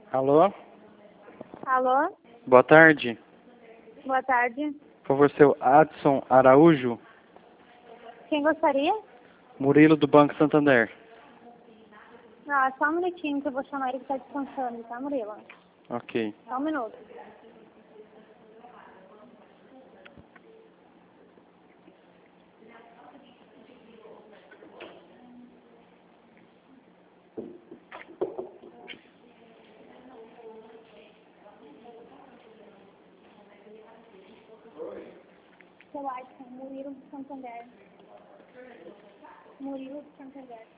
Alô? Alô? Boa tarde. Boa tarde. Por favor, seu Adson Araújo, Quem gostaria? Murilo do Banco Santander. Ah, só um minutinho que eu vou chamar ele que está descansando, tá, Murilo? Ok. Só um minuto. Seu Adson, Murilo do Santander. Murilo do Santander.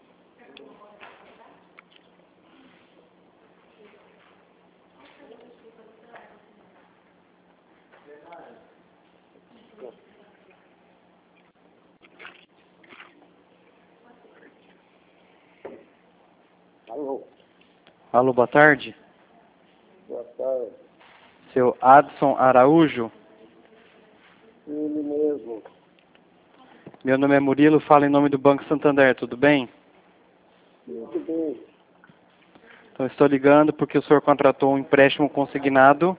Alô, Alô, boa tarde. boa tarde. Seu Adson Araújo, Ele mesmo. meu nome é Murilo, falo em nome do Banco Santander, tudo bem? Muito bem. Então, estou ligando porque o senhor contratou um empréstimo consignado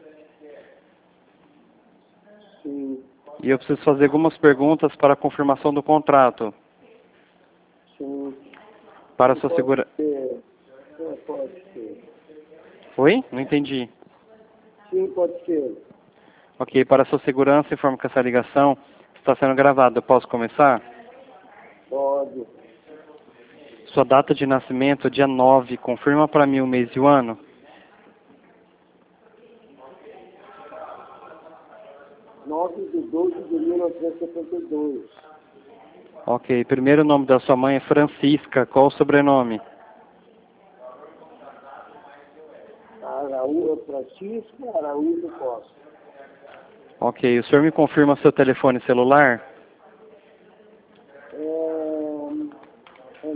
Sim, e eu preciso fazer algumas perguntas para a confirmação do contrato. sim. Para a sua segurança. Pode ser. Oi? Não entendi. Sim, pode ser. Ok, para a sua segurança, informo que essa ligação está sendo gravada. Eu posso começar? Pode. Sua data de nascimento, dia 9, confirma para mim o mês e o ano. 9/12/1972. Ok, primeiro nome da sua mãe é Francisca, qual o sobrenome? Francisco Araújo Costa. Ok, o senhor me confirma seu telefone celular? É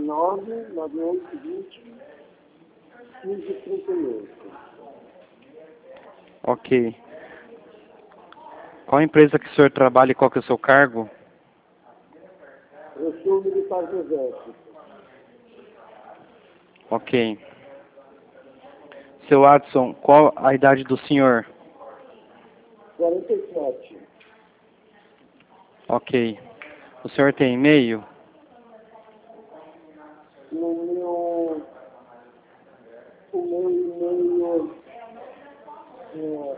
99820-1538. Ok. Qual empresa que o senhor trabalha e qual que é o seu cargo? Eu sou militar do Exército. Ok. Seu Adson, qual a idade do senhor? 47. Ok. O senhor tem e-mail? No meu, o meu e-mail é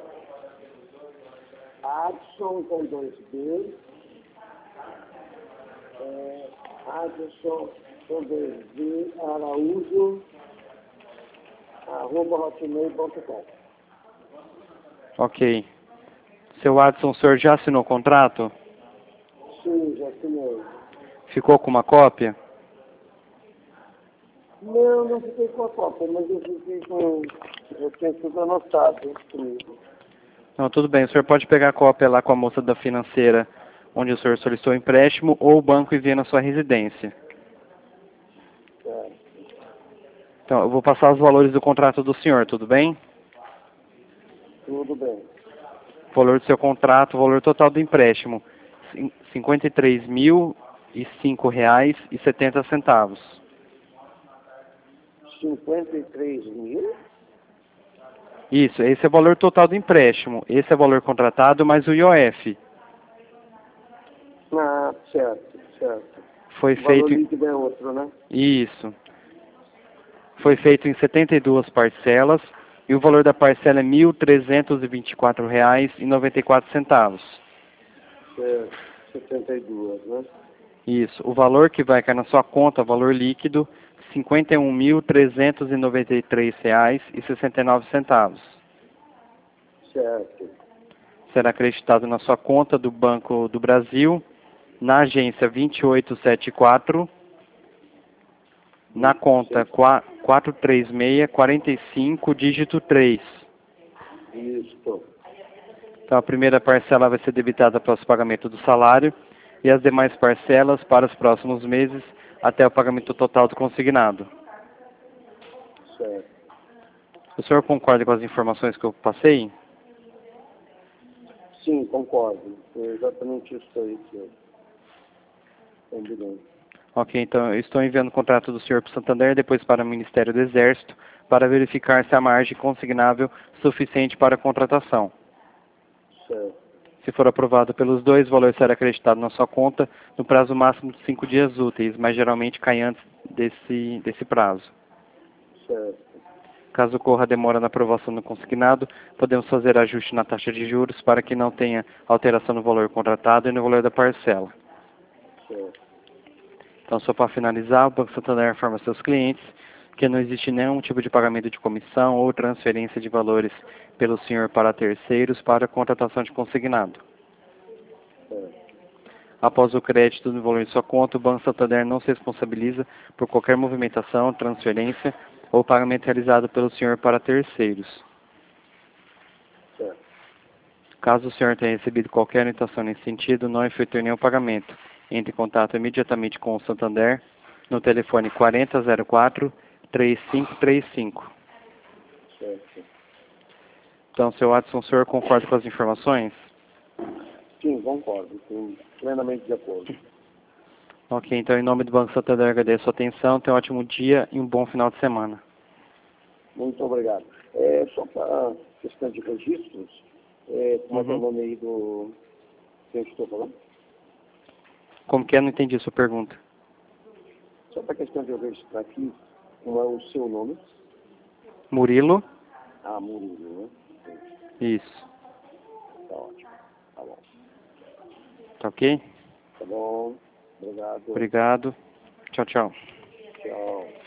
Adson com 2B, Adson com 2B, Araújo, @hotmail.com. Ok. Seu Adson, o senhor já assinou o contrato? Sim, já assinei. Ficou com uma cópia? Não, não fiquei com a cópia, mas eu fiquei com. Eu tenho tudo anotado comigo. Não, tudo bem. O senhor pode pegar a cópia lá com a moça da financeira, onde o senhor solicitou o empréstimo, ou o banco envia na sua residência. Certo. Então, eu vou passar os valores do contrato do senhor, tudo bem? Tudo bem. O valor do seu contrato, o valor total do empréstimo, R$ 53.005,70. 53.000? Isso, esse é o valor total do empréstimo. Esse é o valor contratado mais o IOF. Ah, certo, certo. Foi O valor feito... líquido é outro, né? Isso. Foi feito em 72 parcelas e o valor da parcela é R$ 1.324,94. Certo, 72, né? Isso. O valor que vai cair na sua conta, valor líquido, R$ 51.393,69. Certo. Será acreditado na sua conta do Banco do Brasil, na agência 2874, na conta 43645, dígito 3. Isso. Então, a primeira parcela vai ser debitada para o pagamento do salário e as demais parcelas para os próximos meses até o pagamento total do consignado. Certo. O senhor concorda com as informações que eu passei? Sim, concordo. É exatamente isso aí que eu combinei. Ok, então eu estou enviando o contrato do senhor para o Santander, depois para o Ministério do Exército, para verificar se há margem consignável suficiente para a contratação. Certo. Se for aprovado pelos dois, o valor será acreditado na sua conta no prazo máximo de 5 dias úteis, mas geralmente cai antes desse prazo. Certo. Caso ocorra demora na aprovação do consignado, podemos fazer ajuste na taxa de juros para que não tenha alteração no valor contratado e no valor da parcela. Certo. Então, só para finalizar, o Banco Santander informa seus clientes que não existe nenhum tipo de pagamento de comissão ou transferência de valores pelo senhor para terceiros para a contratação de consignado. Certo. Após o crédito do valor em sua conta, o Banco Santander não se responsabiliza por qualquer movimentação, transferência ou pagamento realizado pelo senhor para terceiros. Certo. Caso o senhor tenha recebido qualquer orientação nesse sentido, não efetue nenhum pagamento. Entre em contato imediatamente com o Santander no telefone 4004-3535. Certo. Então, seu Watson, o senhor concorda com as informações? Sim, concordo. Estou plenamente de acordo. Ok, então em nome do Banco Santander agradeço a sua atenção, tenha um ótimo dia e um bom final de semana. Muito obrigado. Só para questão de registros, como é que é o nome aí do que eu estou falando? Como que é? Não entendi a sua pergunta. Só para questão de eu registrar aqui, como é o seu nome? Murilo? Ah, Murilo, né? Isso. Tá ótimo. Tá bom. Tá ok? Tá bom. Obrigado. Obrigado. Tchau, tchau. Tchau.